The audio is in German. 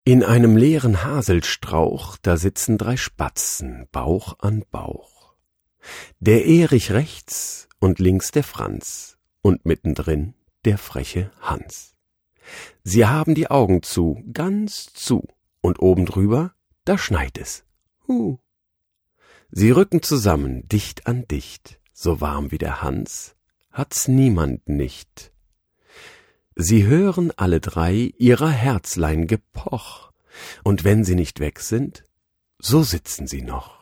In einem leeren Haselstrauch, da sitzen 3 Spatzen, Bauch an Bauch. Der Erich rechts und links der Franz und mittendrin der freche Hans. Sie haben die Augen zu, ganz zu, und oben drüber, da schneit es. Sie rücken zusammen, dicht an dicht, so warm wie der Hans hat's niemand nicht. Sie hören alle 3 ihrer Herzlein Gepoch, und wenn sie nicht weg sind, so sitzen sie noch.